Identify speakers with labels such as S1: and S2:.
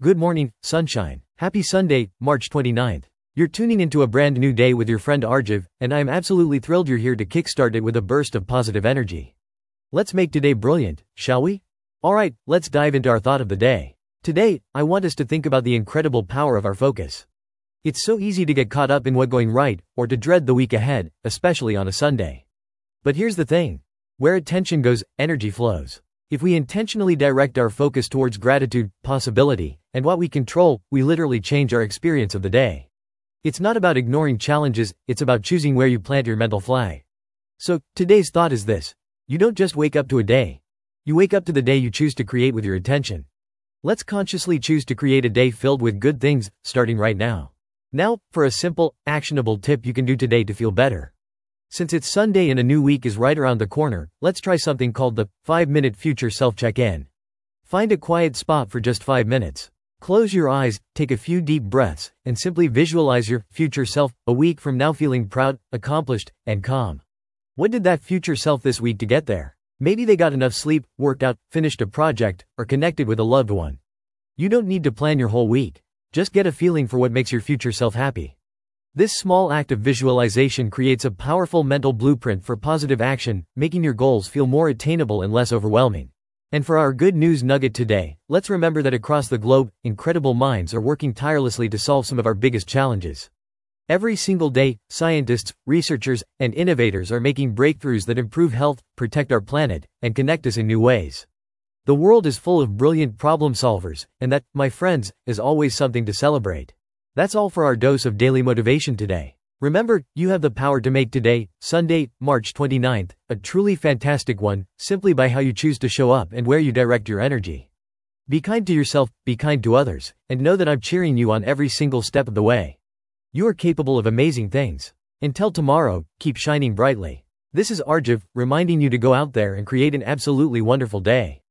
S1: Good morning, sunshine. Happy Sunday, March 29th. You're tuning into a brand new day with your friend Arjiv, and I am absolutely thrilled you're here to kickstart it with a burst of positive energy. Let's make today brilliant, shall we? Alright, let's dive into our thought of the day. Today, I want us to think about the incredible power of our focus. It's so easy to get caught up in what's going right, or to dread the week ahead, especially on a Sunday. But here's the thing. Where attention goes, energy flows. If we intentionally direct our focus towards gratitude, possibility, and what we control, we literally change our experience of the day. It's not about ignoring challenges, it's about choosing where you plant your mental flag. So, today's thought is this. You don't just wake up to a day. You wake up to the day you choose to create with your attention. Let's consciously choose to create a day filled with good things, starting right now. Now, for a simple, actionable tip you can do today to feel better. Since it's Sunday and a new week is right around the corner, let's try something called the 5-minute future self check-in. Find a quiet spot for just 5 minutes. Close your eyes, take a few deep breaths, and simply visualize your future self a week from now feeling proud, accomplished, and calm. What did that future self this week to get there? Maybe they got enough sleep, worked out, finished a project, or connected with a loved one. You don't need to plan your whole week. Just get a feeling for what makes your future self happy. This small act of visualization creates a powerful mental blueprint for positive action, making your goals feel more attainable and less overwhelming. And for our good news nugget today, let's remember that across the globe, incredible minds are working tirelessly to solve some of our biggest challenges. Every single day, scientists, researchers, and innovators are making breakthroughs that improve health, protect our planet, and connect us in new ways. The world is full of brilliant problem solvers, and that, my friends, is always something to celebrate. That's all for our dose of daily motivation today. Remember, you have the power to make today, Sunday, March 29th, a truly fantastic one, simply by how you choose to show up and where you direct your energy. Be kind to yourself, be kind to others, and know that I'm cheering you on every single step of the way. You are capable of amazing things. Until tomorrow, keep shining brightly. This is Arjiv, reminding you to go out there and create an absolutely wonderful day.